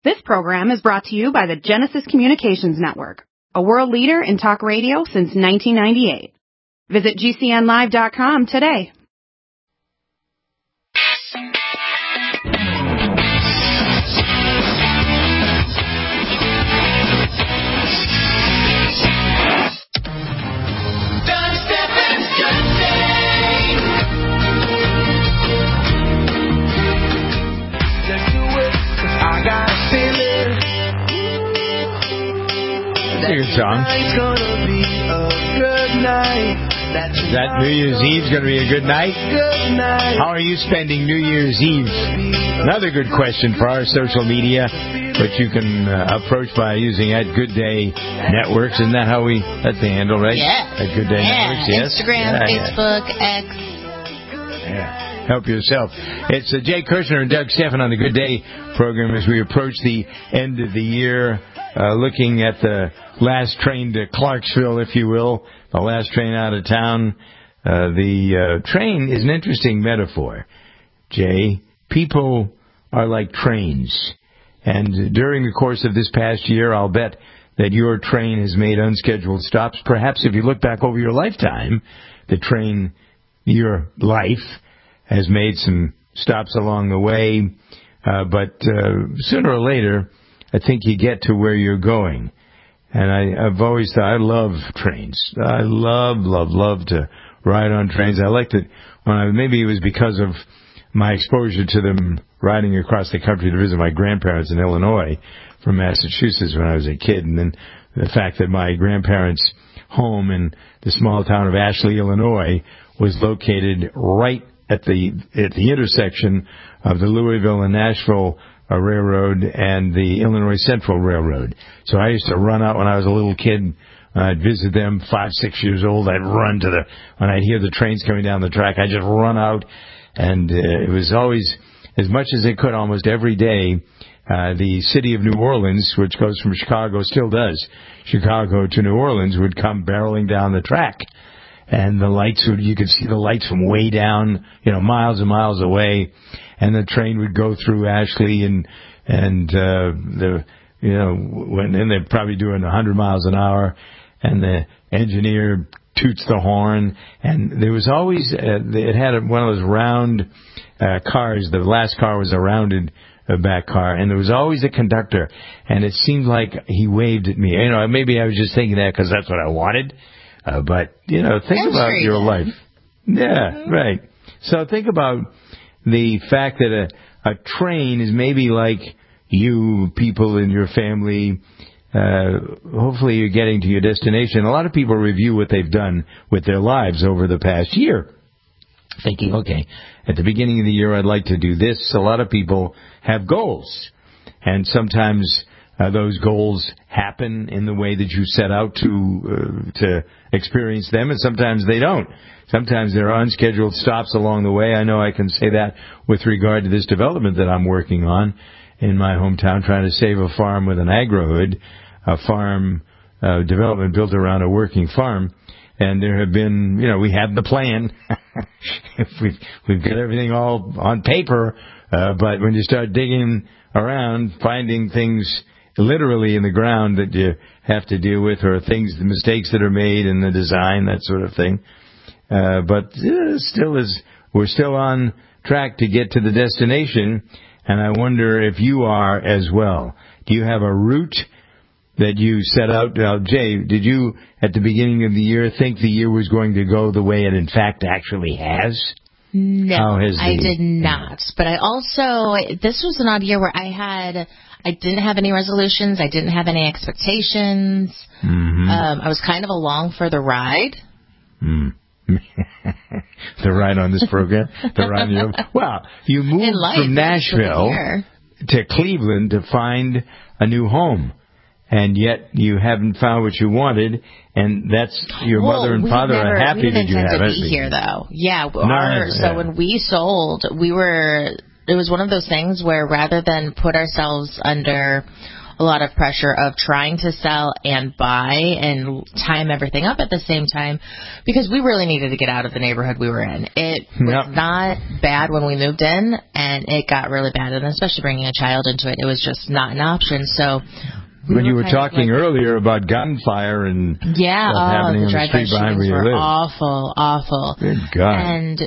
This program is brought to you by the Genesis Communications Network, a world leader in talk radio since 1998. Visit GCNlive.com today. Good song. That New Year's Eve's going to be a good night? How are you spending New Year's Eve? Another good question for our social media, which you can approach by using at Good Day Networks. Isn't that how that's the handle, right? Yeah. At Good Day Networks, yes. Instagram, Facebook, X. Yeah. Help yourself. It's Jay Kirshner and Doug Stephan on the Good Day program as we approach the end of the year, looking at the last train to Clarksville, if you will, the last train out of town. The train is an interesting metaphor, Jay. People are like trains. And during the course of this past year, I'll bet that your train has made unscheduled stops. Perhaps if you look back over your lifetime, the train, your life, has made some stops along the way. But sooner or later, I think you get to where you're going. And I've always thought, I love trains. I love to ride on trains. I liked it when maybe it was because of my exposure to them riding across the country to visit my grandparents in Illinois from Massachusetts when I was a kid. And then the fact that my grandparents' home in the small town of Ashley, Illinois, was located right at the intersection of the Louisville and Nashville Railroad and the Illinois Central Railroad. So I used to run out when I was a little kid. I'd visit them, 5, 6 years old. I'd run when I'd hear the trains coming down the track, I'd just run out. And it was always, as much as they could, almost every day, the city of New Orleans, which goes from Chicago, still does, Chicago to New Orleans, would come barreling down the track. And the lights you could see the lights from way down, miles and miles away. And the train would go through Ashley and they're probably doing 100 miles an hour, and the engineer toots the horn, and there was always it had one of those round cars. The last car was a rounded back car, and there was always a conductor, and it seemed like he waved at me. Maybe I was just thinking that because that's what I wanted, but think about your life. Yeah, right. So think about the fact that a train is maybe like you, people in your family. Hopefully you're getting to your destination. A lot of people review what they've done with their lives over the past year, thinking, okay, at the beginning of the year I'd like to do this. A lot of people have goals, and sometimes those goals happen in the way that you set out to experience them, and sometimes they don't. Sometimes there are unscheduled stops along the way. I know I can say that with regard to this development that I'm working on in my hometown, trying to save a farm with an agro-hood, a farm development built around a working farm. And there have been, we have the plan. We've got everything all on paper, but when you start digging around, finding things literally in the ground that you have to deal with, or the mistakes that are made in the design, that sort of thing. But we're still on track to get to the destination, and I wonder if you are as well. Do you have a route that you set out? Now, Jay, did you, at the beginning of the year, think the year was going to go the way it in fact actually has? No, I did not. But this was an odd year where I didn't have any resolutions. I didn't have any expectations. Mm-hmm. I was kind of along for the ride. The ride on this program? The ride on well, you moved from Nashville to Cleveland to find a new home. And yet you haven't found what you wanted, and that's your mother and father are happy that you have it. We didn't intend to be here, though. Yeah. So when we sold, it was one of those things where rather than put ourselves under a lot of pressure of trying to sell and buy and time everything up at the same time because we really needed to get out of the neighborhood we were in. It was not bad when we moved in, and it got really bad, and especially bringing a child into it, it was just not an option. So when you were talking earlier about gunfire and stuff happening on the street behind where you live. Awful. Good God. And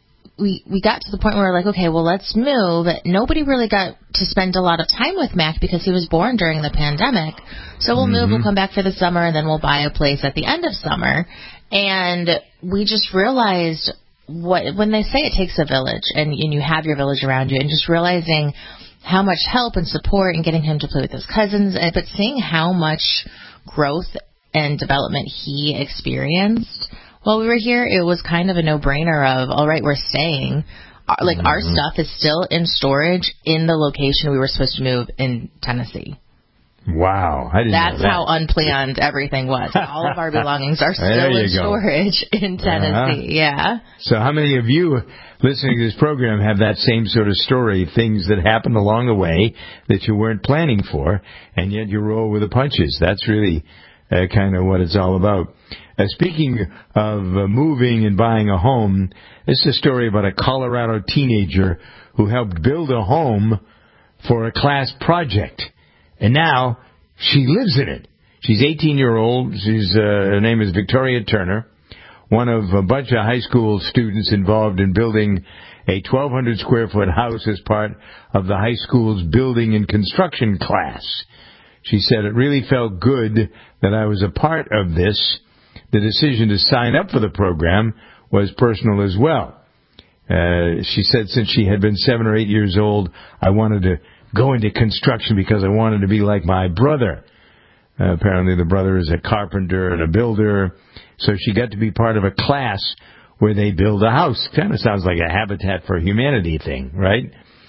we got to the point where we're like, okay, well, let's move. Nobody really got to spend a lot of time with Mac because he was born during the pandemic. So we'll move, we'll come back for the summer, and then we'll buy a place at the end of summer. And we just realized when they say it takes a village, and you have your village around you, and just realizing how much help and support and getting him to play with his cousins, but seeing how much growth and development he experienced while we were here, it was kind of a no-brainer of, all right, we're staying. Our stuff is still in storage in the location we were supposed to move in Tennessee. Wow. I didn't know that. That's how unplanned everything was. All of our belongings are still in storage in Tennessee. Yeah. So how many of you listening to this program have that same sort of story, things that happened along the way that you weren't planning for, and yet you roll with the punches? That's really kind of what it's all about. Speaking of moving and buying a home, this is a story about a Colorado teenager who helped build a home for a class project. And now she lives in it. She's 18-year-old. Her name is Victoria Turner, one of a bunch of high school students involved in building a 1,200-square-foot house as part of the high school's building and construction class. She said, it really felt good that I was a part of this. The decision to sign up for the program was personal as well. She said since she had been 7 or 8 years old, I wanted to go into construction because I wanted to be like my brother. Apparently the brother is a carpenter and a builder, so she got to be part of a class where they build a house. Kind of sounds like a Habitat for Humanity thing, right?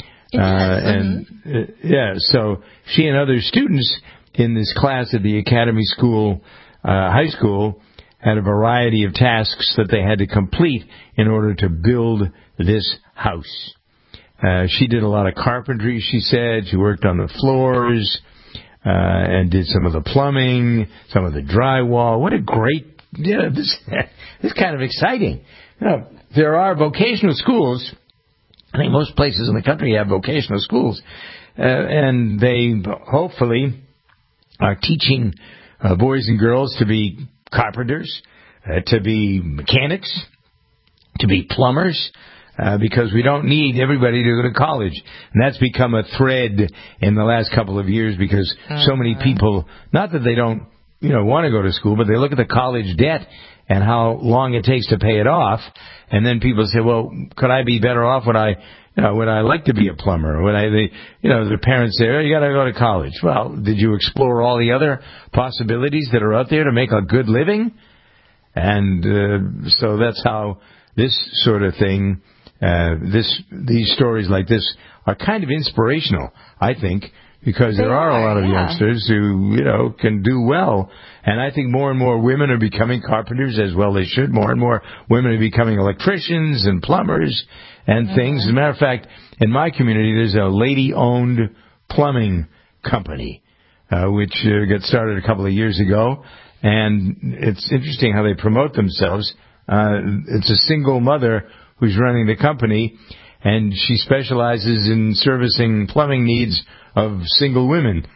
So she and other students in this class at the Academy School, high school, had a variety of tasks that they had to complete in order to build this house. She did a lot of carpentry, she said. She worked on the floors and did some of the plumbing, some of the drywall. What a great, this is kind of exciting. There are vocational schools. I think most places in the country have vocational schools. And they hopefully are teaching boys and girls to be carpenters, to be mechanics, to be plumbers, because we don't need everybody to go to college. And that's become a thread in the last couple of years because so many people, not that they don't, want to go to school, but they look at the college debt and how long it takes to pay it off. And then people say, well, could I be better off? Would I like to be a plumber? The parents say, you got to go to college. Well, did you explore all the other possibilities that are out there to make a good living? And so that's how this sort of thing, these stories like this are kind of inspirational, I think, because there are a lot of youngsters who, can do well. And I think more and more women are becoming carpenters, as well they should. More and more women are becoming electricians and plumbers and things. As a matter of fact, in my community, there's a lady-owned plumbing company, which got started a couple of years ago. And it's interesting how they promote themselves. It's a single mother who's running the company, and she specializes in servicing plumbing needs of single women.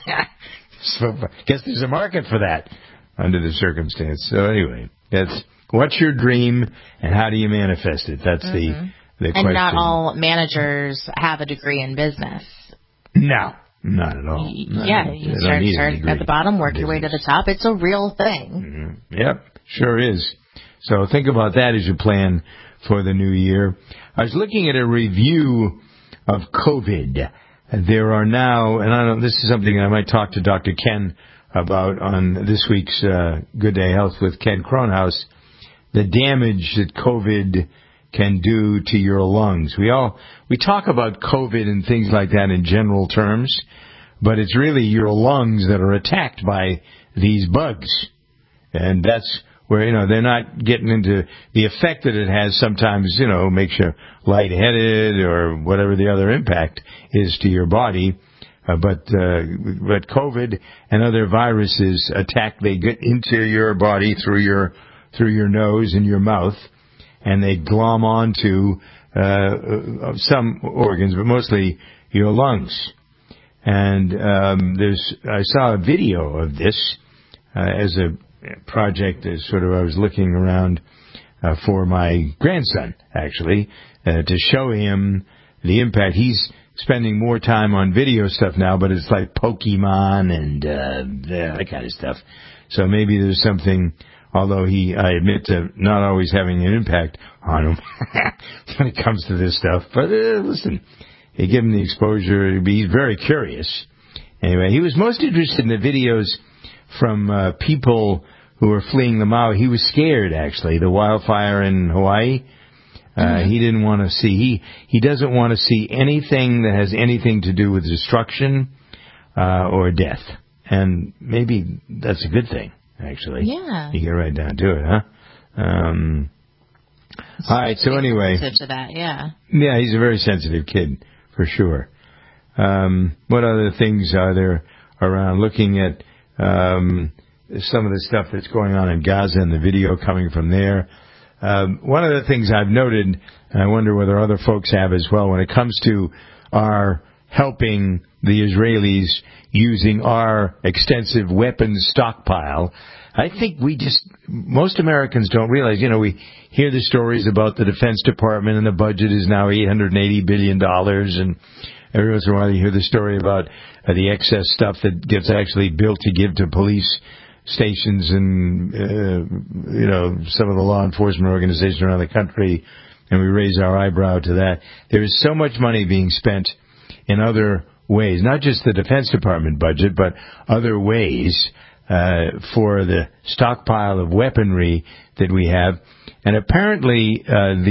So I guess there's a market for that under the circumstance. So anyway, that's what's your dream and how do you manifest it? That's the question. And not all managers have a degree in business. No, not at all. You start at the bottom, work your way to the top. It's a real thing. Yep, sure is. So think about that as you plan for the new year. I was looking at a review of COVID. There are now, and I don't know, this is something I might talk to Dr. Ken about on this week's Good Day Health with Ken Kronhaus, the damage that COVID can do to your lungs. We talk about COVID and things like that in general terms, but it's really your lungs that are attacked by these bugs. And that's where, they're not getting into the effect that it has sometimes, makes you lightheaded or whatever the other impact is to your body. But COVID and other viruses attack. They get into your body through your nose and your mouth, and they glom onto some organs, but mostly your lungs. And I saw a video of this as a project. As sort of I was looking around for my grandson, actually, to show him the impact. He's spending more time on video stuff now, but it's like Pokemon and that kind of stuff. So maybe there's something, although I admit to not always having an impact on him when it comes to this stuff. But listen, you give him the exposure. He's very curious. Anyway, he was most interested in the videos from people who were fleeing the Maui. He was scared, actually, the wildfire in Hawaii. He didn't want to see. He doesn't want to see anything that has anything to do with destruction or death. And maybe that's a good thing, actually. Yeah. You get right down to it, huh? All right. So anyway, sensitive to that, yeah. Yeah, he's a very sensitive kid for sure. What other things are there around? Looking at some of the stuff that's going on in Gaza and the video coming from there. One of the things I've noted, and I wonder whether other folks have as well, when it comes to our helping the Israelis using our extensive weapons stockpile, I think most Americans don't realize, we hear the stories about the Defense Department and the budget is now $880 billion, and every once in a while you hear the story about the excess stuff that gets actually built to give to police stations and, some of the law enforcement organizations around the country, and we raise our eyebrow to that. There is so much money being spent in other ways, not just the Defense Department budget, but other ways for the stockpile of weaponry that we have. And apparently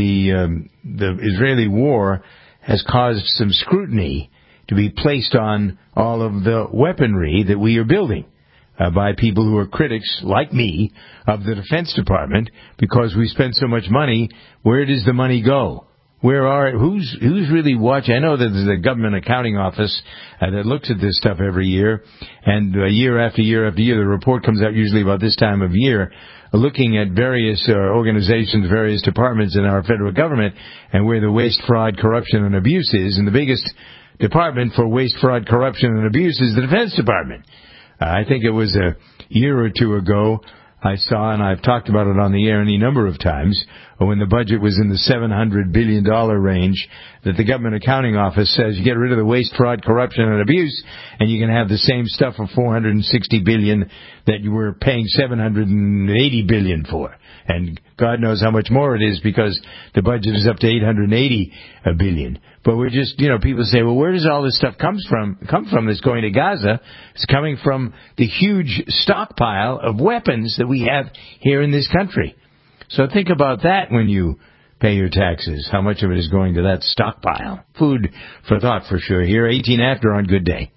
the Israeli war has caused some scrutiny to be placed on all of the weaponry that we are building. By people who are critics, like me, of the Defense Department, because we spend so much money. Where does the money go? Who's really watching? I know that there's a government accounting office that looks at this stuff every year, and year after year after year, the report comes out usually about this time of year, looking at various organizations, various departments in our federal government, and where the waste, fraud, corruption, and abuse is. And the biggest department for waste, fraud, corruption, and abuse is the Defense Department. I think it was a year or two ago I saw, and I've talked about it on the air any number of times, when the budget was in the $700 billion range, that the Government Accounting Office says you get rid of the waste, fraud, corruption, and abuse, and you can have the same stuff for $460 billion that you were paying $780 billion for. And God knows how much more it is, because the budget is up to $880 billion. But we're just, people say, well, where does all this stuff come from that's going to Gaza? It's coming from the huge stockpile of weapons that we have here in this country. So think about that when you pay your taxes. How much of it is going to that stockpile? Food for thought for sure. Here, 18 after on Good Day.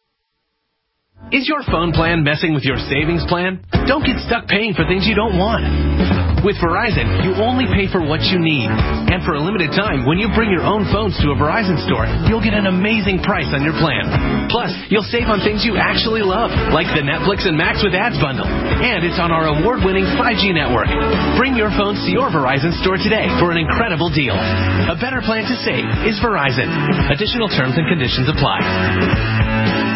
Is your phone plan messing with your savings plan? Don't get stuck paying for things you don't want. With Verizon, you only pay for what you need. And for a limited time, when you bring your own phones to a Verizon store, you'll get an amazing price on your plan. Plus, you'll save on things you actually love, like the Netflix and Max with Ads bundle. And it's on our award-winning 5G network. Bring your phones to your Verizon store today for an incredible deal. A better plan to save is Verizon. Additional terms and conditions apply.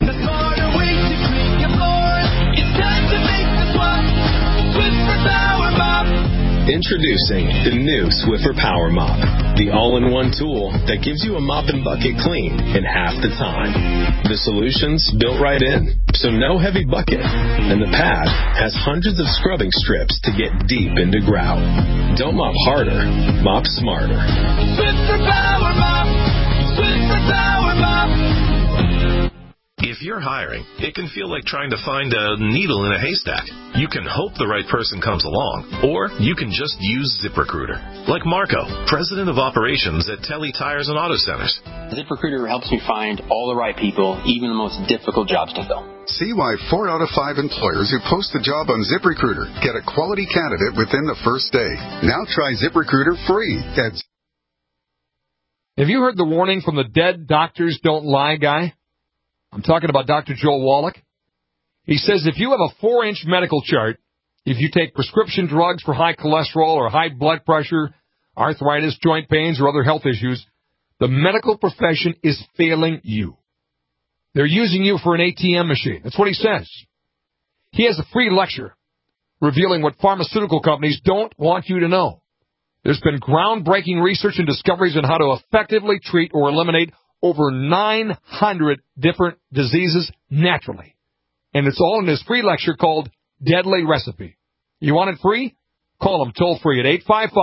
Introducing the new Swiffer Power Mop, the all-in-one tool that gives you a mop and bucket clean in half the time. The solution's built right in, so no heavy bucket, and the pad has hundreds of scrubbing strips to get deep into grout. Don't mop harder, mop smarter. Swiffer Power Mop! Swiffer Power Mop! If you're hiring, it can feel like trying to find a needle in a haystack. You can hope the right person comes along, or you can just use ZipRecruiter. Like Marco, president of operations at Telly Tires and Auto Centers. ZipRecruiter helps me find all the right people, even the most difficult jobs to fill. See why 4 out of 5 employers who post a job on ZipRecruiter get a quality candidate within the first day. Now try ZipRecruiter free. Have you heard the warning from the dead doctors don't lie guy? I'm talking about Dr. Joel Wallach. He says if you have a 4-inch medical chart, if you take prescription drugs for high cholesterol or high blood pressure, arthritis, joint pains, or other health issues, the medical profession is failing you. They're using you for an ATM machine. That's what he says. He has a free lecture revealing what pharmaceutical companies don't want you to know. There's been groundbreaking research and discoveries on how to effectively treat or eliminate over 900 different diseases naturally. And it's all in this free lecture called Deadly Recipe. You want it free? Call them toll free at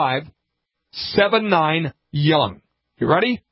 855-79-YOUNG. You ready?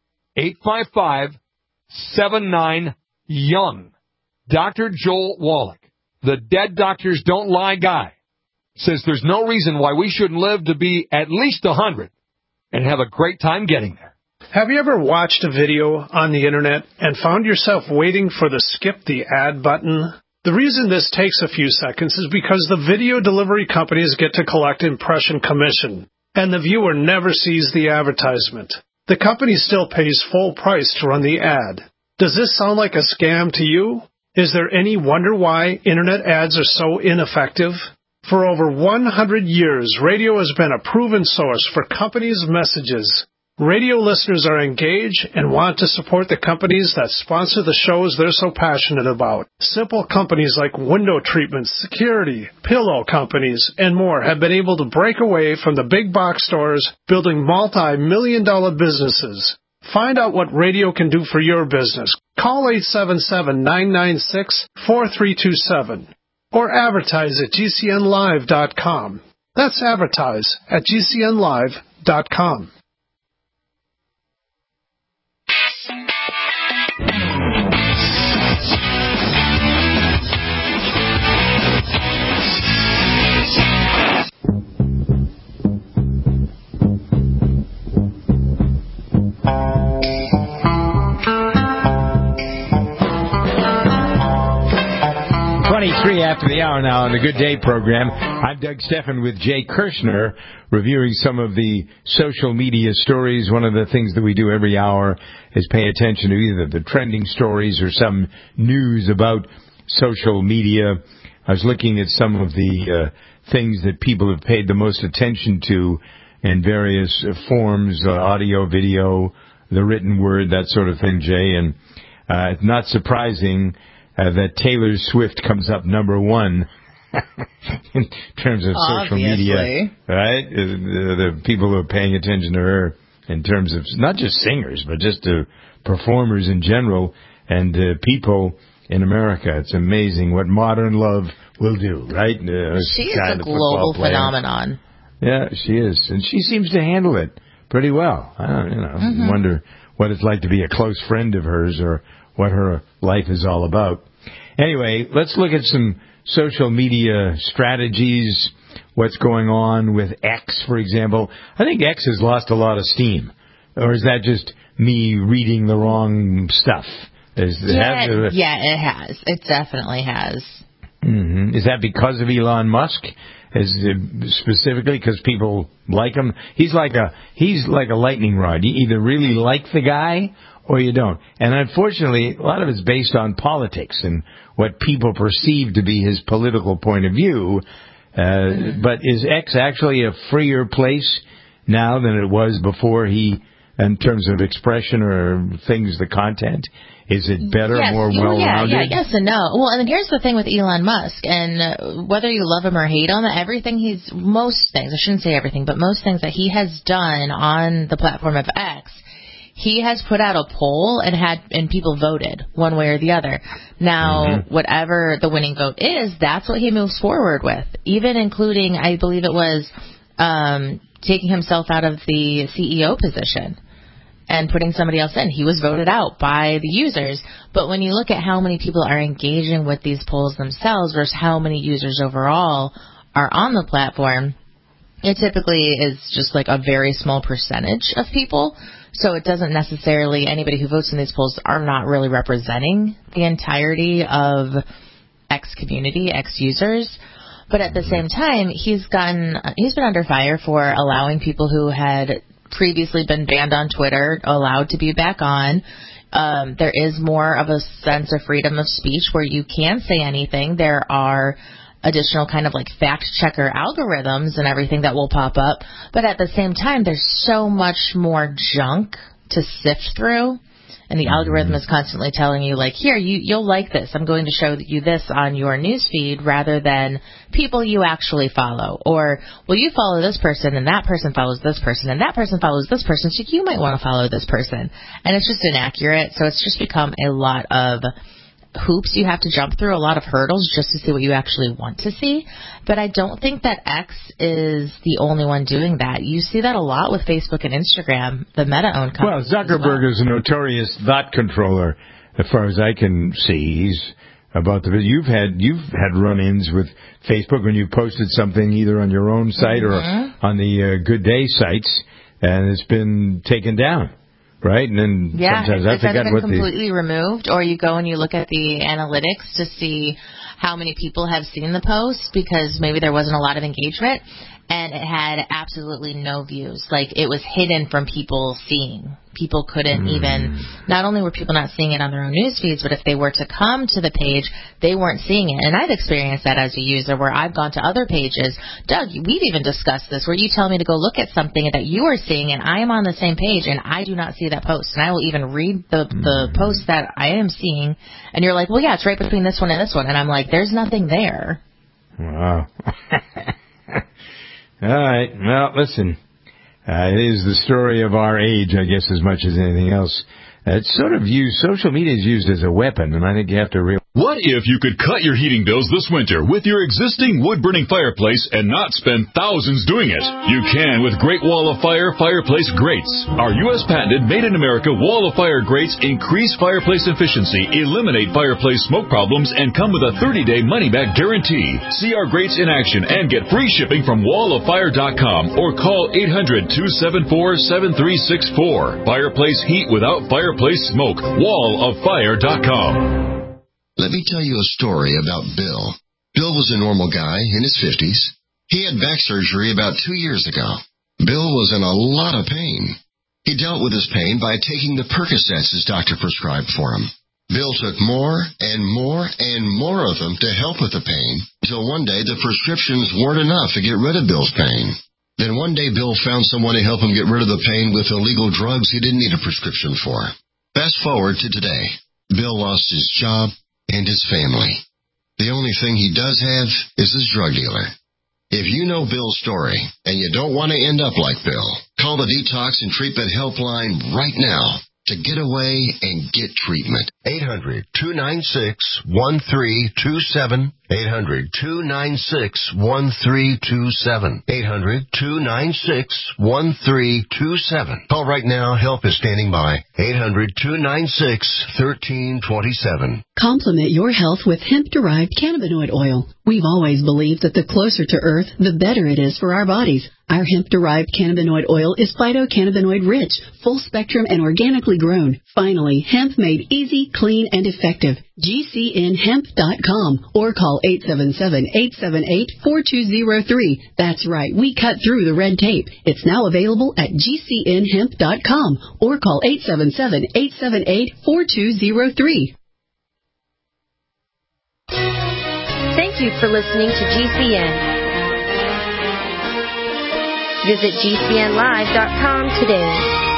855-79-YOUNG. Dr. Joel Wallach, the Dead Doctors Don't Lie guy, says there's no reason why we shouldn't live to be at least 100 and have a great time getting there. Have you ever watched a video on the internet and found yourself waiting for the skip the ad button? The reason this takes a few seconds is because the video delivery companies get to collect impression commission, and the viewer never sees the advertisement. The company still pays full price to run the ad. Does this sound like a scam to you? Is there any wonder why internet ads are so ineffective? For over 100 years, radio has been a proven source for companies' messages. Radio listeners are engaged and want to support the companies that sponsor the shows they're so passionate about. Simple companies like window treatments, security, pillow companies, and more have been able to break away from the big box stores, building multi-million-dollar businesses. Find out what radio can do for your business. Call 877-996-4327 or advertise at GCNlive.com. That's advertise at GCNlive.com. After the hour now on the Good Day program. I'm Doug Stephan with Jay Kirshner, reviewing some of the social media stories. One of the things that we do every hour is pay attention to either the trending stories or some news about social media. I was looking at some of the things that people have paid the most attention to in various forms, audio, video, the written word, that sort of thing, Jay. And not surprising that Taylor Swift comes up number one in terms of social media, right? The people who are paying attention to her in terms of not just singers, but just performers in general and people in America. It's amazing what modern love will do, right? She is a global phenomenon. Yeah, she is. And she seems to handle it pretty well. I wonder what it's like to be a close friend of hers or what her life is all about. Anyway, let's look at some social media strategies, what's going on with X, for example. I think X has lost a lot of steam. Or is that just me reading the wrong stuff? It has. It definitely has. Mm-hmm. Is that because of Elon Musk? Specifically because people like him? He's like a lightning rod. You either really like the guy or you don't. And unfortunately, a lot of it's based on politics and what people perceive to be his political point of view. But is X actually a freer place now than it was before in terms of expression or things, the content? Is it better, more well-rounded? Yeah, yes and no. Well, and here's the thing with Elon Musk, and whether you love him or hate him, most things, I shouldn't say everything, but most things that he has done on the platform of X, he has put out a poll and people voted one way or the other. Now, whatever the winning vote is, that's what he moves forward with, even including, I believe it was, taking himself out of the CEO position and putting somebody else in. He was voted out by the users. But when you look at how many people are engaging with these polls themselves versus how many users overall are on the platform, it typically is just like a very small percentage of people. So it doesn't necessarily, anybody who votes in these polls are not really representing the entirety of X community, X users. But at the same time, he's been under fire for allowing people who had previously been banned on Twitter allowed to be back on, There is more of a sense of freedom of speech where you can say anything. There are additional kind of like fact checker algorithms and everything that will pop up. But at the same time, there's so much more junk to sift through. And the algorithm is constantly telling you, like, here, you'll like this. I'm going to show you this on your newsfeed rather than people you actually follow. Or, well, you follow this person, and that person follows this person, and that person follows this person, so you might want to follow this person. And it's just inaccurate. So it's just become a lot of hoops you have to jump through, a lot of hurdles just to see what you actually want to see. But I don't think that X is the only one doing that. You see that a lot with Facebook and Instagram, the Meta-owned companies. Well, Zuckerberg is a notorious thought controller, as far as I can see. He's about the you've had run-ins with Facebook when you posted something either on your own site or on the Good Day sites, and it's been taken down. Right, and then sometimes I forget what completely removed, or you go and you look at the analytics to see how many people have seen the post because maybe there wasn't a lot of engagement, and it had absolutely no views. Like, it was hidden from people seeing. People couldn't even, not only were people not seeing it on their own news feeds, but if they were to come to the page, they weren't seeing it. And I've experienced that as a user where I've gone to other pages. Doug, we've even discussed this, where you tell me to go look at something that you are seeing, and I am on the same page, and I do not see that post. And I will even read the post that I am seeing, and you're like, well, yeah, it's right between this one and this one. And I'm like, there's nothing there. Wow. All right. Well, listen. It is the story of our age, I guess, as much as anything else. It's sort of used, social media is used as a weapon, and I think you have to realize. What if you could cut your heating bills this winter with your existing wood-burning fireplace and not spend thousands doing it? You can with Great Wall of Fire fireplace grates. Our U.S. patented made-in-America Wall of Fire grates increase fireplace efficiency, eliminate fireplace smoke problems, and come with a 30-day money-back guarantee. See our grates in action and get free shipping from walloffire.com or call 800-274-7364. Fireplace heat without fireplace smoke. walloffire.com. Let me tell you a story about Bill. Bill was a normal guy in his 50s. He had back surgery about 2 years ago. Bill was in a lot of pain. He dealt with his pain by taking the Percocets his doctor prescribed for him. Bill took more and more and more of them to help with the pain, until one day the prescriptions weren't enough to get rid of Bill's pain. Then one day Bill found someone to help him get rid of the pain with illegal drugs he didn't need a prescription for. Fast forward to today. Bill lost his job and his family. The only thing he does have is his drug dealer. If you know Bill's story and you don't want to end up like Bill, call the Detox and Treatment Helpline right now to get away and get treatment. 800-296-1327. 800-296-1327. 800-296-1327. Call right now. Help is standing by. 800-296-1327. Complement your health with hemp-derived cannabinoid oil. We've always believed that the closer to Earth, the better it is for our bodies. Our hemp-derived cannabinoid oil is phytocannabinoid rich, full spectrum, and organically grown. Finally, hemp made easy, clean, and effective. GCNhemp.com or call 877-878-4203. That's right, we cut through the red tape. It's now available at GCNhemp.com or call 877-878-4203. Thank you for listening to GCN. Visit GCNlive.com today.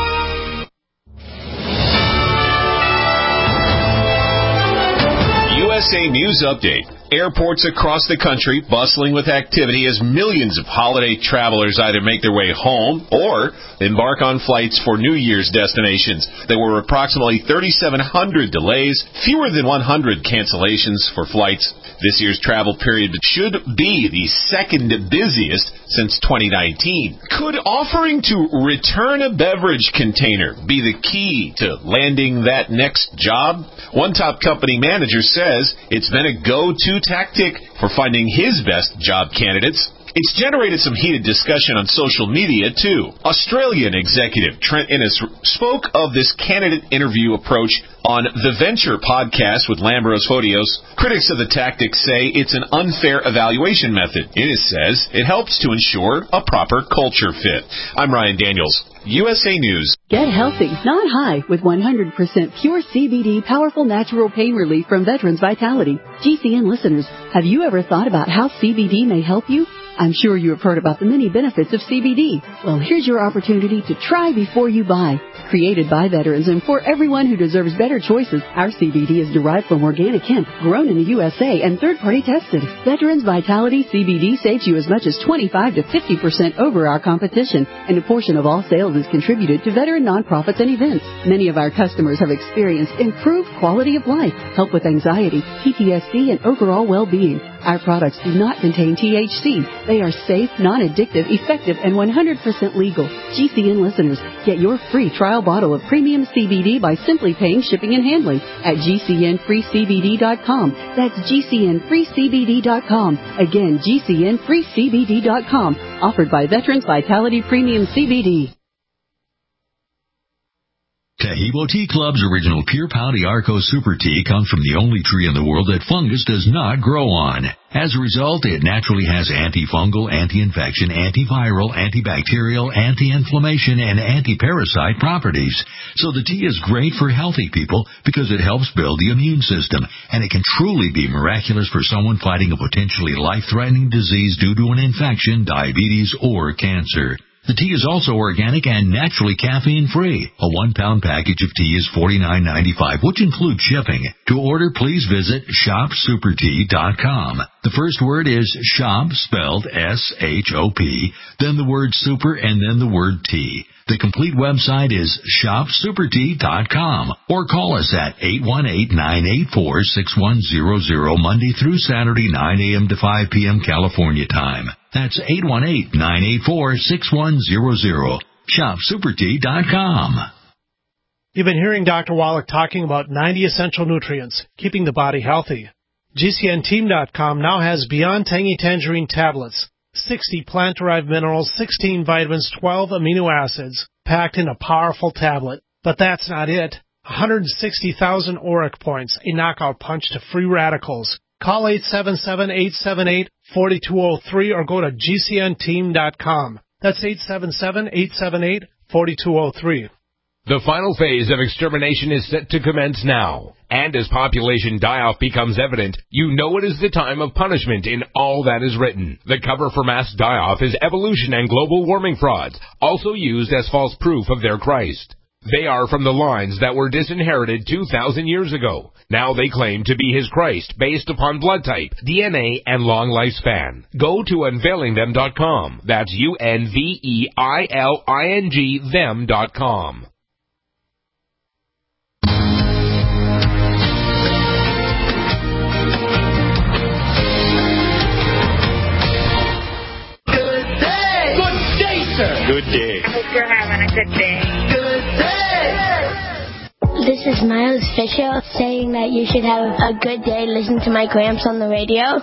USA News Update. Airports across the country bustling with activity as millions of holiday travelers either make their way home or embark on flights for New Year's destinations. There were approximately 3,700 delays, fewer than 100 cancellations for flights. This year's travel period should be the second busiest since 2019. Could offering to return a beverage container be the key to landing that next job? One top company manager says it's been a go-to tactic for finding his best job candidates. It's generated some heated discussion on social media, too. Australian executive Trent Innes spoke of this candidate interview approach on the Venture podcast with Lambros Photios. Critics of the tactic say it's an unfair evaluation method. Innes says it helps to ensure a proper culture fit. I'm Ryan Daniels. USA News. Get healthy, not high, with 100% pure CBD powerful natural pain relief from Veterans Vitality. GCN listeners, have you ever thought about how CBD may help you? I'm sure you have heard about the many benefits of CBD. Well, here's your opportunity to try before you buy. Created by veterans and for everyone who deserves better choices, our CBD is derived from organic hemp, grown in the USA, and third-party tested. Veterans Vitality CBD saves you as much as 25 to 50% over our competition, and a portion of all sales is contributed to veteran nonprofits and events. Many of our customers have experienced improved quality of life, help with anxiety, PTSD, and overall well-being. Our products do not contain THC. They are safe, non-addictive, effective, and 100% legal. GCN listeners, get your free trial bottle of premium CBD by simply paying shipping and handling at GCNFreeCBD.com. That's GCNFreeCBD.com. Again, GCNFreeCBD.com. Offered by Veterans Vitality Premium CBD. Tahibo Tea Club's original Pure Pau d'Arco Super Tea comes from the only tree in the world that fungus does not grow on. As a result, it naturally has antifungal, anti-infection, antiviral, antibacterial, anti-inflammation, and anti-parasite properties. So the tea is great for healthy people because it helps build the immune system, and it can truly be miraculous for someone fighting a potentially life-threatening disease due to an infection, diabetes, or cancer. The tea is also organic and naturally caffeine-free. A 1-pound package of tea is $49.95, which includes shipping. To order, please visit shopsupertea.com. The first word is shop, spelled S-H-O-P, then the word super, and then the word tea. The complete website is shopsupertea.com, or call us at 818-984-6100 Monday through Saturday, 9 a.m. to 5 p.m. California time. That's 818-984-6100. ShopSuperTea.com. You've been hearing Dr. Wallach talking about 90 essential nutrients, keeping the body healthy. GCNteam.com now has Beyond Tangy Tangerine tablets, 60 plant-derived minerals, 16 vitamins, 12 amino acids, packed in a powerful tablet. But that's not it. 160,000 auric points, a knockout punch to free radicals. Call 877-878-4203 or go to GCNteam.com. That's 877-878-4203. The final phase of extermination is set to commence now. And as population die-off becomes evident, you know it is the time of punishment in all that is written. The cover for mass die-off is evolution and global warming frauds, also used as false proof of their Christ. They are from the lines that were disinherited 2,000 years ago. Now they claim to be his Christ based upon blood type, DNA, and long lifespan. Go to unveilingthem.com. That's UNVEILING them.com. Good day. Hope you're having a good day. Good day. This is Miles Fisher saying that you should have a good day. Listen to my Gramps on the radio.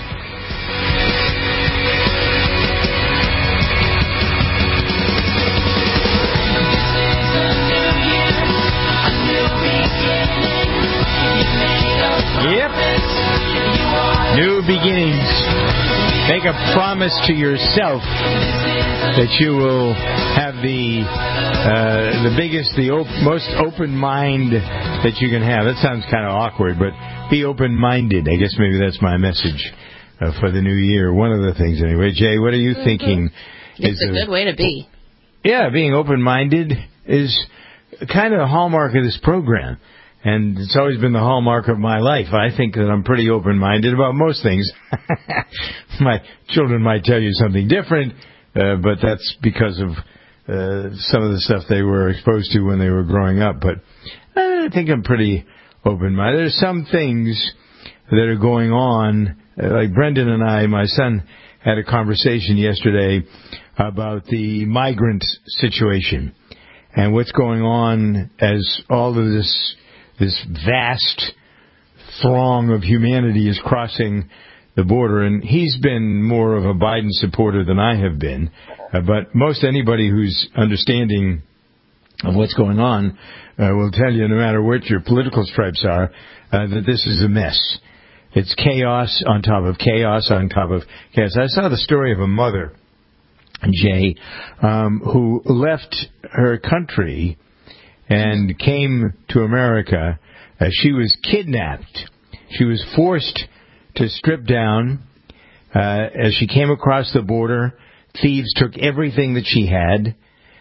Yep. New beginnings. Make a promise to yourself that you will have the biggest, most open mind that you can have. That sounds kind of awkward, but be open-minded. I guess maybe that's my message for the new year. One of the things, anyway. Jay, what are you thinking? It's a good way to be. Yeah, being open-minded is kind of the hallmark of this program. And it's always been the hallmark of my life. I think that I'm pretty open-minded about most things. My children might tell you something different, but that's because of some of the stuff they were exposed to when they were growing up. But I think I'm pretty open-minded. There's some things that are going on. Like Brendan and I, my son, had a conversation yesterday about the migrant situation and what's going on as all of this vast throng of humanity is crossing the border. And he's been more of a Biden supporter than I have been. But most anybody who's understanding of what's going on will tell you, no matter what your political stripes are, that this is a mess. It's chaos on top of chaos on top of chaos. I saw the story of a mother Jay, who left her country and came to America. She was kidnapped. She was forced to strip down. As she came across the border, thieves took everything that she had.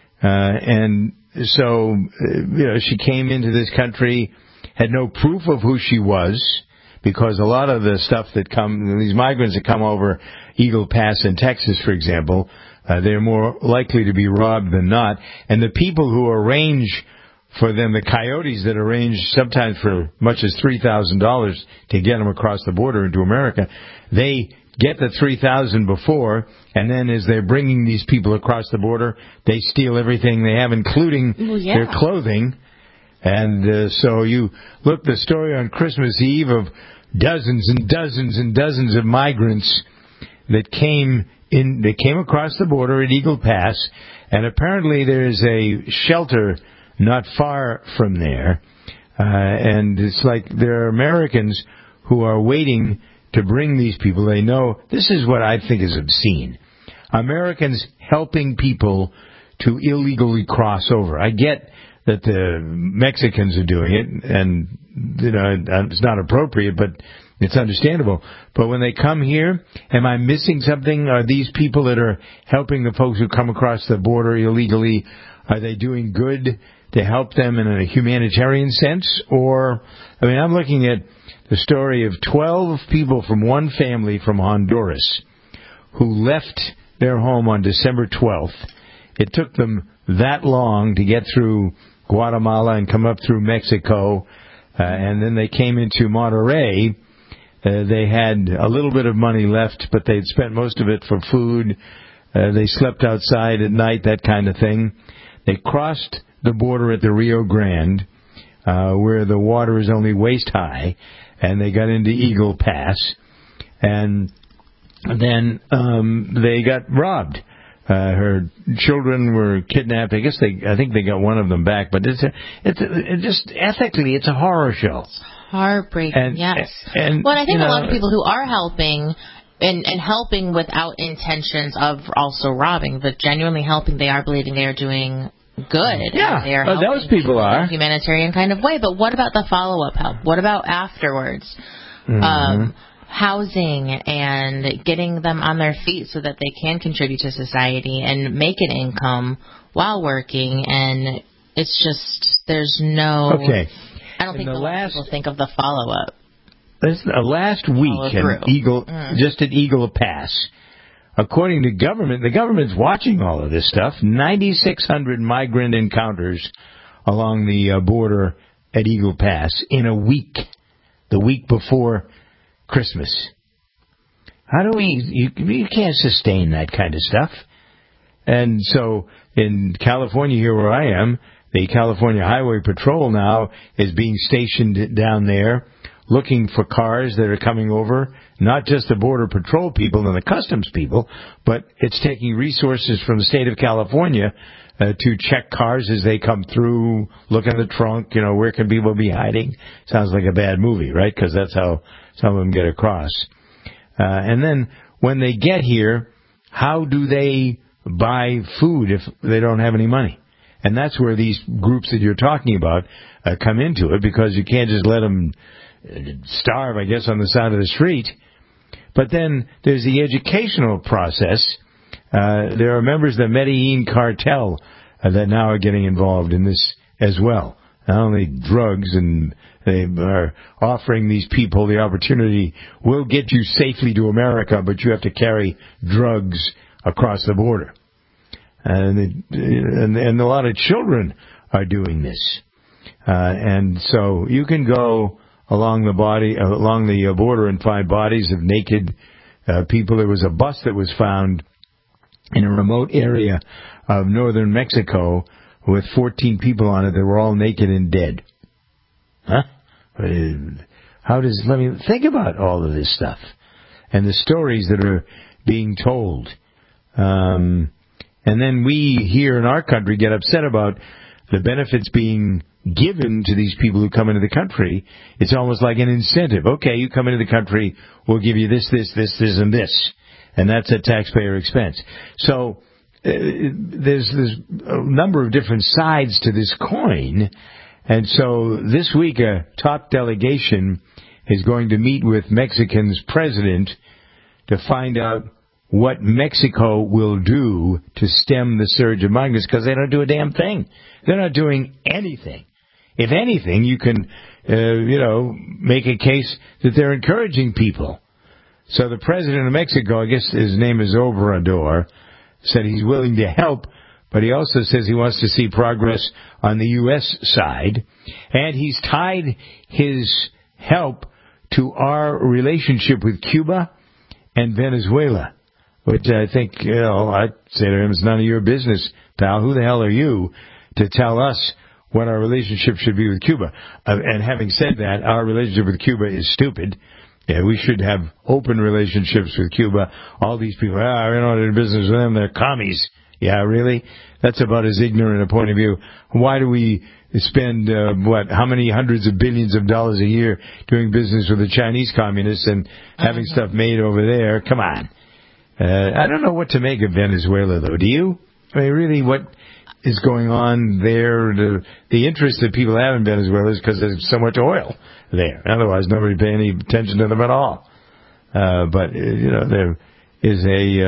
And so, she came into this country, had no proof of who she was, because a lot of the stuff that these migrants that come over Eagle Pass in Texas, for example, they're more likely to be robbed than not. And the people who arrange for them, the coyotes that arrange sometimes for much as $3,000 to get them across the border into America, they get the $3,000 before, and then as they're bringing these people across the border, they steal everything they have, including their clothing. And so you look the story on Christmas Eve of dozens and dozens and dozens of migrants that came in. They came across the border at Eagle Pass, and apparently there is a shelter not far from there. And it's like there are Americans who are waiting to bring these people. They know this is what I think is obscene. Americans helping people to illegally cross over. I get that the Mexicans are doing it, and it's not appropriate, but it's understandable. But when they come here, am I missing something? Are these people that are helping the folks who come across the border illegally, are they doing good to help them in a humanitarian sense? Or, I'm looking at the story of 12 people from one family from Honduras who left their home on December 12th. It took them that long to get through Guatemala and come up through Mexico, and then they came into Monterrey. They had a little bit of money left, but they'd spent most of it for food. They slept outside at night, that kind of thing. They crossed the border at the Rio Grande, where the water is only waist high, and they got into Eagle Pass, and then they got robbed. Her children were kidnapped. I think they got one of them back, but it's just ethically, it's a horror show. It's heartbreaking, yes. And I think a lot of people who are helping and helping without intentions of also robbing, but genuinely helping, they are believing they are doing good. Yeah, they are those people are. In a humanitarian kind of way. But what about the follow-up help? What about afterwards? Housing and getting them on their feet so that they can contribute to society and make an income while working. And it's just, there's no... Okay. I don't think a lot of people think of the follow-up. Last week just at Eagle Pass, according to the government's watching all of this stuff, 9,600 migrant encounters along the border at Eagle Pass in a week, the week before Christmas. How do you can't sustain that kind of stuff. And so in California, here where I am, the California Highway Patrol now is being stationed down there looking for cars that are coming over, not just the Border Patrol people and the Customs people, but it's taking resources from the state of California to check cars as they come through, look in the trunk, where can people be hiding. Sounds like a bad movie, right? Because that's how some of them get across. And then when they get here, how do they buy food if they don't have any money? And that's where these groups that you're talking about come into it, because you can't just let them starve, I guess, on the side of the street. But then there's the educational process. There are members of the Medellin cartel that now are getting involved in this as well. Not only drugs, and they are offering these people the opportunity, we'll get you safely to America, but you have to carry drugs across the border. And a lot of children are doing this. And so you can go along the border and find bodies of naked people. There was a bus that was found in a remote area of northern Mexico with 14 people on it that were all naked and dead. Huh? Let me think about all of this stuff and the stories that are being told. And then we here in our country get upset about the benefits being given to these people who come into the country. It's almost like an incentive. Okay, you come into the country, we'll give you this, and this. And that's at taxpayer expense. So there's a number of different sides to this coin. And so this week, a top delegation is going to meet with Mexican's president to find out what Mexico will do to stem the surge of migrants, because they don't do a damn thing. They're not doing anything. If anything, you can, make a case that they're encouraging people. So the president of Mexico, I guess his name is Obrador, said he's willing to help, but he also says he wants to see progress on the U.S. side. And he's tied his help to our relationship with Cuba and Venezuela, which I think, I'd say to him, it's none of your business, pal. Who the hell are you to tell us what our relationship should be with Cuba? And having said that, our relationship with Cuba is stupid. Yeah, we should have open relationships with Cuba. All these people, we don't do business with them, they're commies. Yeah, really? That's about as ignorant a point of view. Why do we spend, how many hundreds of billions of dollars a year doing business with the Chinese communists and having stuff made over there? Come on. I don't know what to make of Venezuela, though. Do you? I mean, really, what is going on there? The interest that people have in Venezuela is because there's so much oil there. Otherwise, nobody pay any attention to them at all. But there is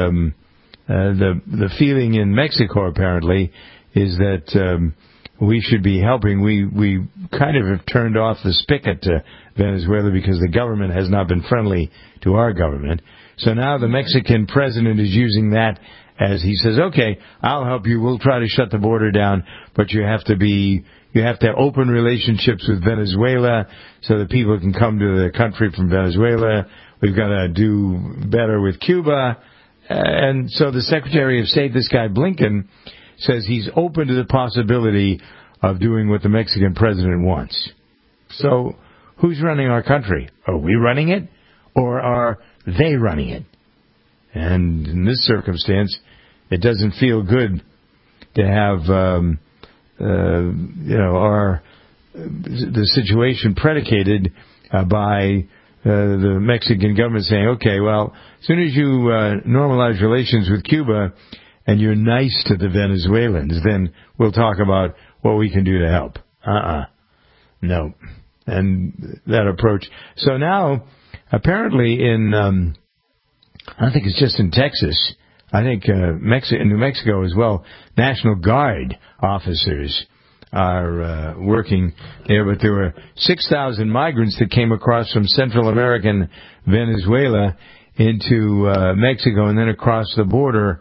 the feeling in Mexico apparently is that we should be helping. We kind of have turned off the spigot to Venezuela because the government has not been friendly to our government. So now the Mexican president is using that as he says, okay, I'll help you. We'll try to shut the border down, but you have to have open relationships with Venezuela so that people can come to the country from Venezuela. We've got to do better with Cuba. And so the Secretary of State, this guy Blinken, says he's open to the possibility of doing what the Mexican president wants. So who's running our country? Are we running it, or are they running it? And in this circumstance, it doesn't feel good to have the situation predicated by the Mexican government saying, okay, well, as soon as you normalize relations with Cuba and you're nice to the Venezuelans, then we'll talk about what we can do to help. No. And that approach. So now, apparently in, I think it's just in Texas, I think in New Mexico as well, National Guard officers are working there, but there were 6,000 migrants that came across from Central American Venezuela into Mexico and then across the border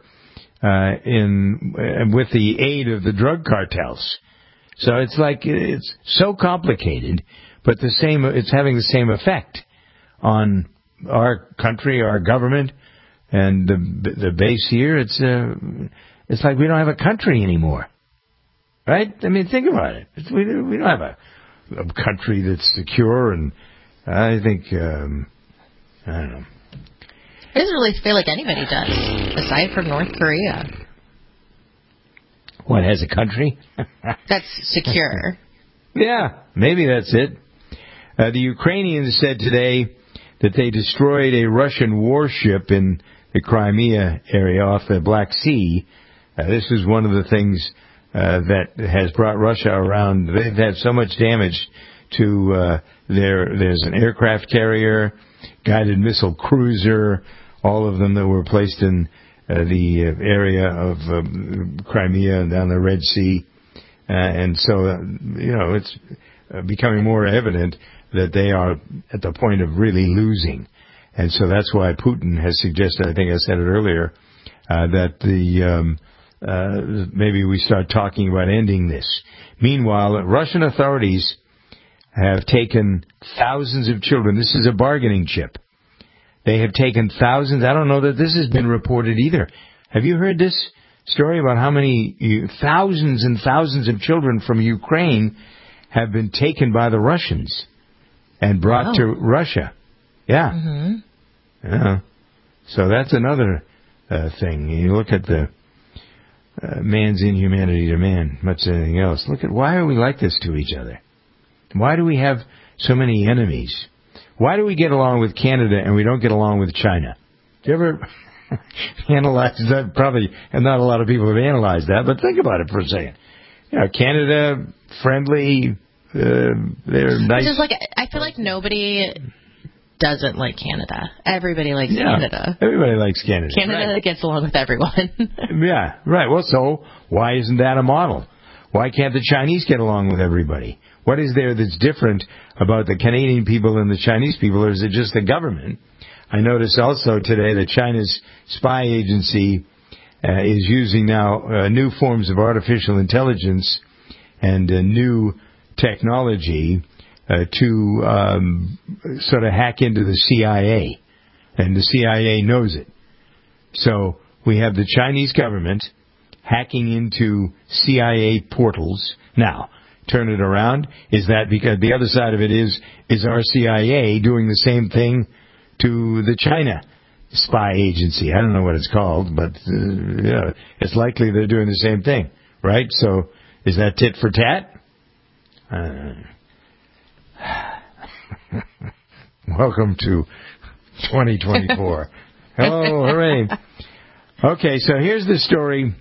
with the aid of the drug cartels. So it's like it's so complicated, but it's having the same effect on our country, our government, and the base here. It's like we don't have a country anymore. Right? I mean, think about it. We don't have a country that's secure, and I think, I don't know. It doesn't really feel like anybody does, aside from North Korea. What, has a country? That's secure. Yeah, maybe that's it. The Ukrainians said today that they destroyed a Russian warship in the Crimea area off the Black Sea. This is one of the things that has brought Russia around. They've had so much damage to there's an aircraft carrier, guided missile cruiser, all of them that were placed in the area of Crimea and down the Red Sea. And so, it's becoming more evident that they are at the point of really losing. And so that's why Putin has suggested, I think I said it earlier, that maybe we start talking about ending this. Meanwhile, Russian authorities have taken thousands of children. This is a bargaining chip. They have taken thousands. I don't know that this has been reported either. Have you heard this story about how many thousands and thousands of children from Ukraine have been taken by the Russians and brought to Russia? Yeah. Mm-hmm. Yeah. So that's another thing. You look at the man's inhumanity to man, much as anything else. Look at, why are we like this to each other? Why do we have so many enemies? Why do we get along with Canada and we don't get along with China? Do you ever analyzed that. Probably not a lot of people have analyzed that, but think about it for a second. Canada, friendly, they're nice. Just like, I feel like nobody doesn't like Canada. Everybody likes Canada. Everybody likes Canada. Canada gets along with everyone. Yeah, right. Well, so why isn't that a model? Why can't the Chinese get along with everybody? What is there that's different about the Canadian people and the Chinese people, or is it just the government? I noticed also today that China's spy agency is using now new forms of artificial intelligence and new technology to sort of hack into the CIA, and the CIA knows it. So we have the Chinese government hacking into CIA portals. Now, turn it around. Is that because the other side of it is our CIA doing the same thing to the China spy agency? I don't know what it's called, but it's likely they're doing the same thing, right? So is that tit for tat? Welcome to 2024. Oh, hooray. Okay, so here's the story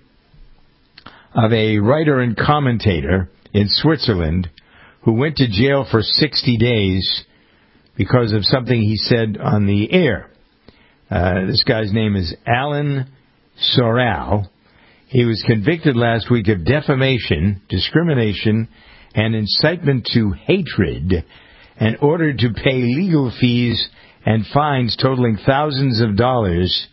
of a writer and commentator in Switzerland who went to jail for 60 days because of something he said on the air. This guy's name is Alan Sorrell. He was convicted last week of defamation, discrimination, and incitement to hatred, and ordered to pay legal fees and fines totaling thousands of dollars.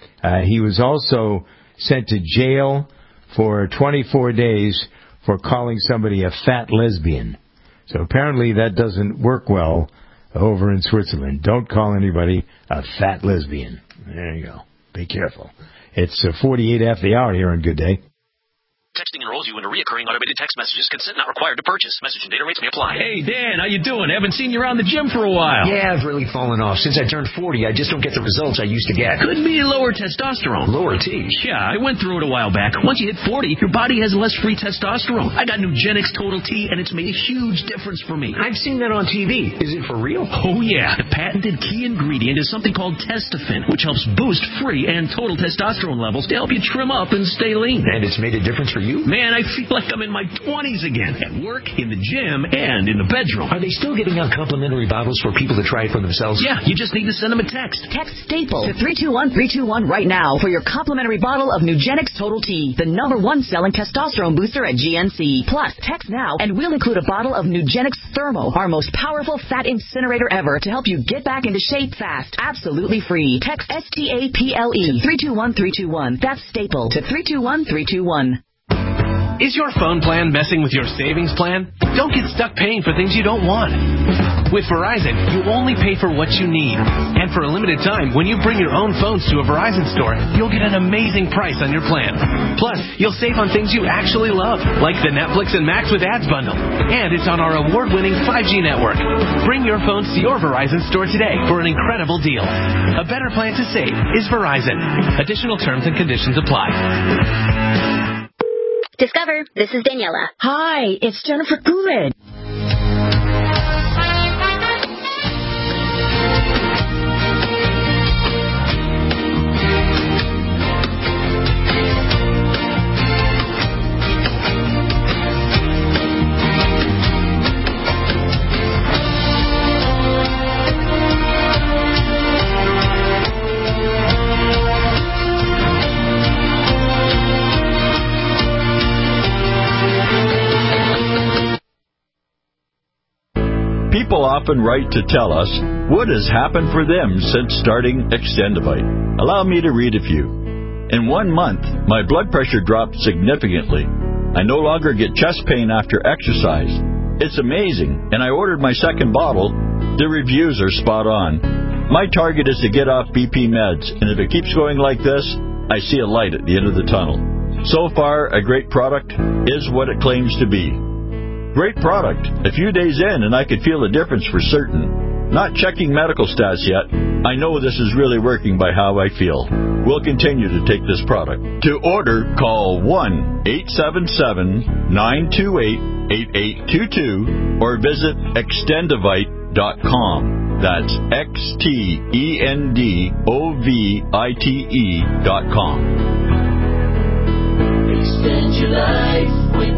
He was also sent to jail for 24 days for calling somebody a fat lesbian. So apparently that doesn't work well over in Switzerland. Don't call anybody a fat lesbian. There you go. Be careful. It's 48 after the hour here on Good Day. Texting enrolls you into reoccurring automated text messages. Consent not required to purchase. Message and data rates may apply. Hey, Dan, how you doing? Haven't seen you around the gym for a while. Yeah, I've really fallen off. Since I turned 40, I just don't get the results I used to get. Could be lower testosterone. Lower T? Yeah, I went through it a while back. Once you hit 40, your body has less free testosterone. I got Nugenix Total T, and it's made a huge difference for me. I've seen that on TV. Is it for real? Oh, yeah. The patented key ingredient is something called Testofen, which helps boost free and total testosterone levels to help you trim up and stay lean. And it's made a difference for you? Man, I feel like I'm in my 20s again, at work, in the gym, and in the bedroom. Are they still giving out complimentary bottles for people to try it for themselves? Yeah, you just need to send them a text. Text STAPLE to 321321 right now for your complimentary bottle of Nugenix Total T, the #1 selling testosterone booster at GNC. Plus, text now and we'll include a bottle of Nugenix Thermo, our most powerful fat incinerator ever, to help you get back into shape fast. Absolutely free. Text STAPLE to 321321. That's STAPLE to 321321. Is your phone plan messing with your savings plan? Don't get stuck paying for things you don't want. With Verizon, you only pay for what you need. And for a limited time, when you bring your own phones to a Verizon store, you'll get an amazing price on your plan. Plus, you'll save on things you actually love, like the Netflix and Max with Ads bundle. And it's on our award-winning 5G network. Bring your phones to your Verizon store today for an incredible deal. A better plan to save is Verizon. Additional terms and conditions apply. Discover, this is Daniela. Hi, it's Jennifer Coolidge. People often write to tell us what has happened for them since starting Extendivite. Allow me to read a few. In 1 month, my blood pressure dropped significantly. I no longer get chest pain after exercise. It's amazing, and I ordered my second bottle. The reviews are spot on. My target is to get off BP meds, and if it keeps going like this, I see a light at the end of the tunnel. So far, a great product is what it claims to be. Great product. A few days in, and I could feel a difference for certain. Not checking medical stats yet. I know this is really working by how I feel. We'll continue to take this product. To order, call 1-877-928-8822 or visit Extendivite.com. xtendovite.com. That's xtendovite.com. Extend your life with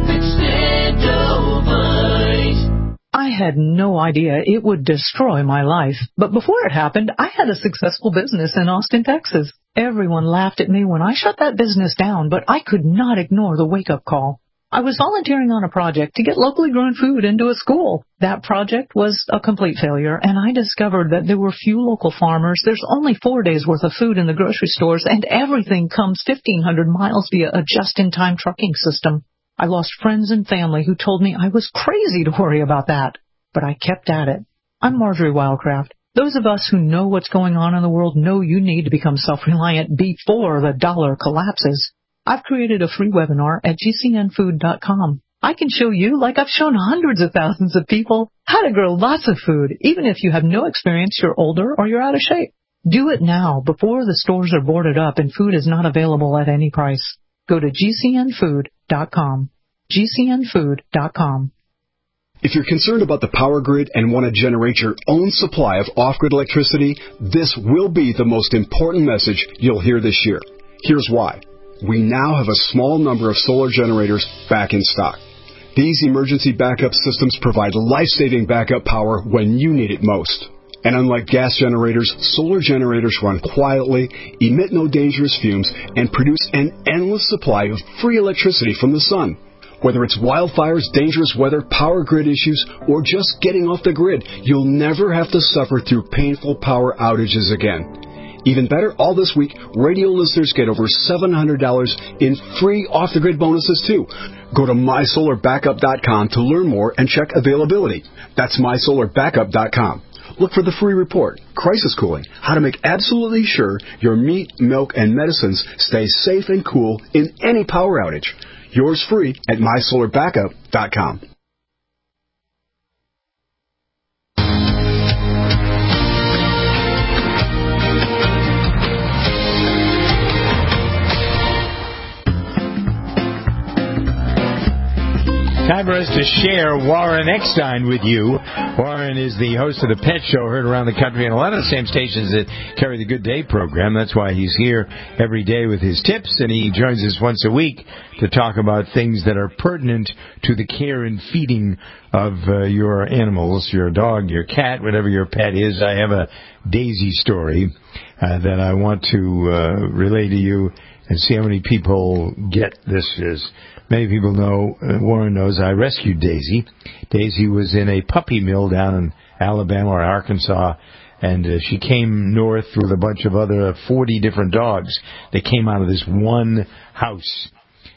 Extendovite. I had no idea it would destroy my life. But before it happened, I had a successful business in Austin, Texas. Everyone laughed at me when I shut that business down, but I could not ignore the wake-up call. I was volunteering on a project to get locally grown food into a school. That project was a complete failure, and I discovered that there were few local farmers. There's only 4 days' worth of food in the grocery stores, and everything comes 1,500 miles via a just-in-time trucking system. I lost friends and family who told me I was crazy to worry about that. But I kept at it. I'm Marjorie Wildcraft. Those of us who know what's going on in the world know you need to become self-reliant before the dollar collapses. I've created a free webinar at gcnfood.com. I can show you, like I've shown hundreds of thousands of people, how to grow lots of food, even if you have no experience, you're older, or you're out of shape. Do it now before the stores are boarded up and food is not available at any price. Go to gcnfood.com. gcnfood.com. If you're concerned about the power grid and want to generate your own supply of off-grid electricity, this will be the most important message you'll hear this year. Here's why. We now have a small number of solar generators back in stock. These emergency backup systems provide life-saving backup power when you need it most. And unlike gas generators, solar generators run quietly, emit no dangerous fumes, and produce an endless supply of free electricity from the sun. Whether it's wildfires, dangerous weather, power grid issues, or just getting off the grid, you'll never have to suffer through painful power outages again. Even better, all this week, radio listeners get over $700 in free off-the-grid bonuses, too. Go to mysolarbackup.com to learn more and check availability. That's mysolarbackup.com. Look for the free report, Crisis Cooling, how to make absolutely sure your meat, milk, and medicines stay safe and cool in any power outage. Yours free at mysolarbackup.com. Time for us to share Warren Eckstein with you. Warren is the host of the Pet Show, heard around the country, and a lot of the same stations that carry the Good Day program. That's why he's here every day with his tips, and he joins us once a week to talk about things that are pertinent to the care and feeding of your animals, your dog, your cat, whatever your pet is. I have a Daisy story that I want to relay to you and see how many people get this. As many people know, Warren knows, I rescued Daisy. Daisy was in a puppy mill down in Alabama or Arkansas, and she came north with a bunch of other 40 different dogs. They came out of this one house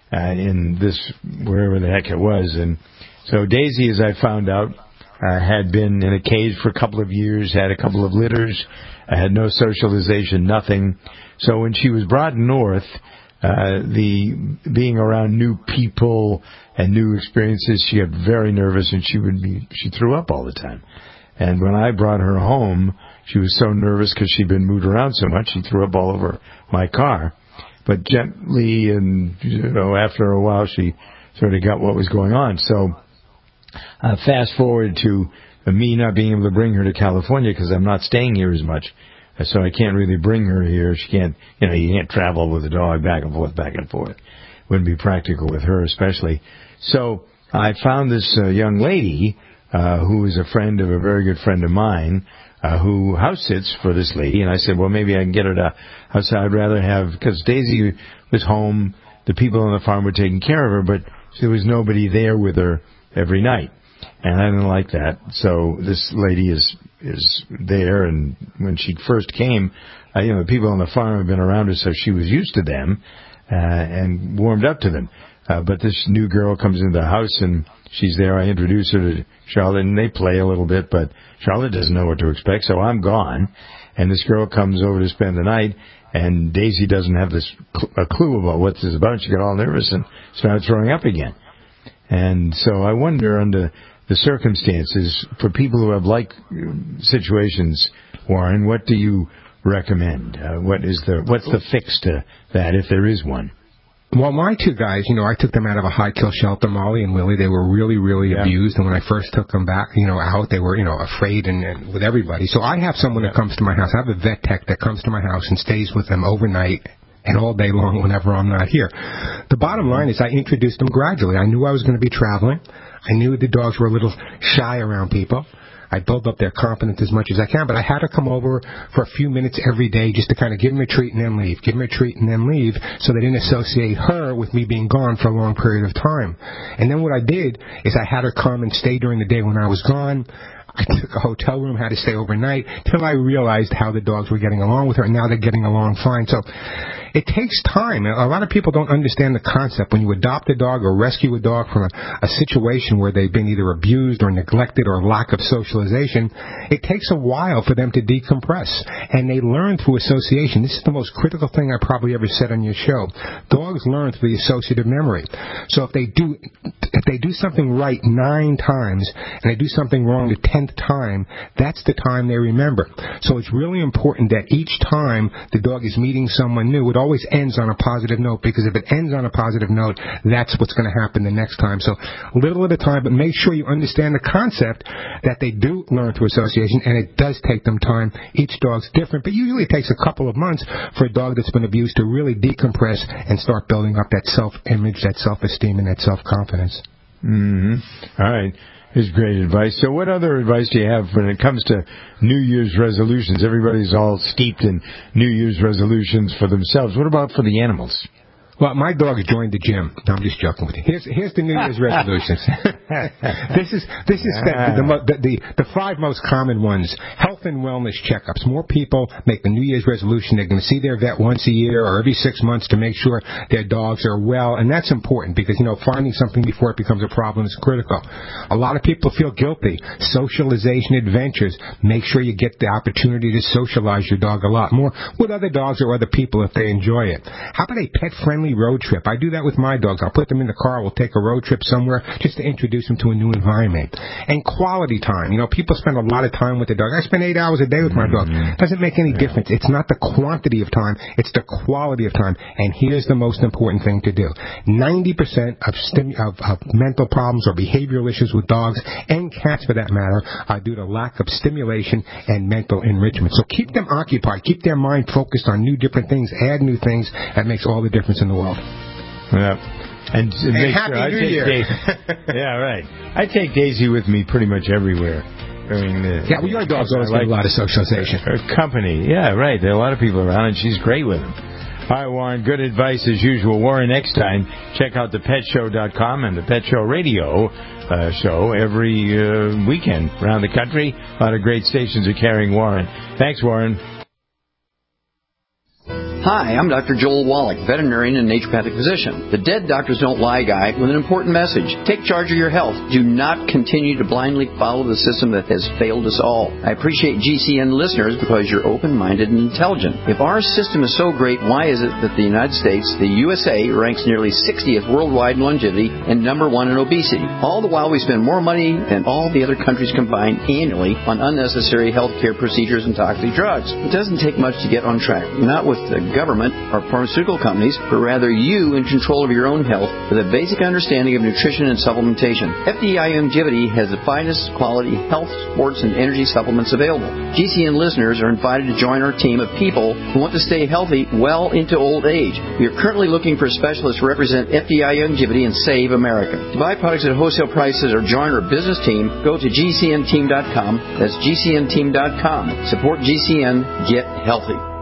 in this, wherever the heck it was. And so Daisy, as I found out, had been in a cage for a couple of years, had a couple of litters, had no socialization, nothing. So when she was brought north, the being around new people and new experiences, she got very nervous, and she threw up all the time. And when I brought her home, she was so nervous because she'd been moved around so much, she threw up all over my car. But gently, and after a while, she sort of got what was going on. So fast forward to me not being able to bring her to California because I'm not staying here as much. So I can't really bring her here. She can't, you can't travel with a dog back and forth. Wouldn't be practical with her especially. So I found this young lady who is a friend of a very good friend of mine who house sits for this lady. And I said, well, maybe I can get her to house. I'd rather have, because Daisy was home, the people on the farm were taking care of her, but there was nobody there with her every night. And I didn't like that. So this lady is there, and when she first came, the people on the farm have been around her, so she was used to them and warmed up to them. But this new girl comes into the house, and she's there. I introduce her to Charlotte, and they play a little bit, but Charlotte doesn't know what to expect, so I'm gone. And this girl comes over to spend the night, and Daisy doesn't have a clue about what this is about. She got all nervous and started throwing up again. And so I wonder, under the circumstances, for people who have like situations, Warren, what do you recommend? What's the fix to that, if there is one? Well, my two guys, I took them out of a high-kill shelter, Molly and Willie. They were really, really abused, and when I first took them back, out, they were, afraid and with everybody. So I have someone that comes to my house. I have a vet tech that comes to my house and stays with them overnight and all day long whenever I'm not here. The bottom line is I introduced them gradually. I knew I was going to be traveling. I knew the dogs were a little shy around people. I build up their confidence as much as I can, but I had to come over for a few minutes every day just to kind of give them a treat and then leave, give them a treat and then leave, so they didn't associate her with me being gone for a long period of time. And then what I did is I had her come and stay during the day when I was gone. I took a hotel room, had to stay overnight, till I realized how the dogs were getting along with her, and now they're getting along fine. So it takes time. A lot of people don't understand the concept. When you adopt a dog or rescue a dog from a situation where they've been either abused or neglected or lack of socialization, it takes a while for them to decompress. And they learn through association. This is the most critical thing I probably ever said on your show. Dogs learn through the associative memory. So if they do something right 9 times and they do something wrong the 10th time, that's the time they remember. So it's really important that each time the dog is meeting someone new, it always ends on a positive note, because if it ends on a positive note, that's what's going to happen the next time. So little at a time, but make sure you understand the concept that they do learn through association, and it does take them time. Each dog's different, but usually it takes a couple of months for a dog that's been abused to really decompress and start building up that self-image, that self-esteem, and that self-confidence. Mm-hmm. All right. Here's great advice. So what other advice do you have when it comes to New Year's resolutions? Everybody's all steeped in New Year's resolutions for themselves. What about for the animals? Well, my dog joined the gym. No, I'm just joking with you. Here's the New Year's resolutions. This is the 5 most common ones. Health and wellness checkups. More people make the New Year's resolution. They're going to see their vet once a year or every 6 months to make sure their dogs are well, and that's important because, finding something before it becomes a problem is critical. A lot of people feel guilty. Socialization adventures. Make sure you get the opportunity to socialize your dog a lot more with other dogs or other people if they enjoy it. How about a pet-friendly road trip? I do that with my dogs. I'll put them in the car. We'll take a road trip somewhere just to introduce them to a new environment. And quality time. People spend a lot of time with the dog. I spend 8 hours a day with my dog. It doesn't make any difference. It's not the quantity of time. It's the quality of time. And here's the most important thing to do. 90% of mental problems or behavioral issues with dogs and cats, for that matter, are due to lack of stimulation and mental enrichment. So keep them occupied. Keep their mind focused on new different things. Add new things. That makes all the difference in the world. Yeah. And Happy New Year. Yeah, right. I take Daisy with me pretty much everywhere. Your dogs always get a lot of socialization. Her company. Yeah, right. There are a lot of people around, and she's great with them. All right, Warren, good advice as usual. Warren, next time, check out thepetshow.com and the Pet Show Radio show every weekend around the country. A lot of great stations are carrying Warren. Thanks, Warren. Hi, I'm Dr. Joel Wallach, veterinarian and naturopathic physician. The Dead Doctors Don't Lie guy with an important message. Take charge of your health. Do not continue to blindly follow the system that has failed us all. I appreciate GCN listeners because you're open-minded and intelligent. If our system is so great, why is it that the United States, the USA, ranks nearly 60th worldwide in longevity and number 1 in obesity? All the while we spend more money than all the other countries combined annually on unnecessary healthcare procedures and toxic drugs. It doesn't take much to get on track. Not with the government or pharmaceutical companies, but rather you in control of your own health with a basic understanding of nutrition and supplementation. FDI Longevity has the finest quality health, sports, and energy supplements available. GCN listeners are invited to join our team of people who want to stay healthy well into old age. We are currently looking for specialists to represent FDI Longevity and Save America. To buy products at wholesale prices or join our business team, go to GCNteam.com. That's GCNteam.com. Support GCN. Get healthy.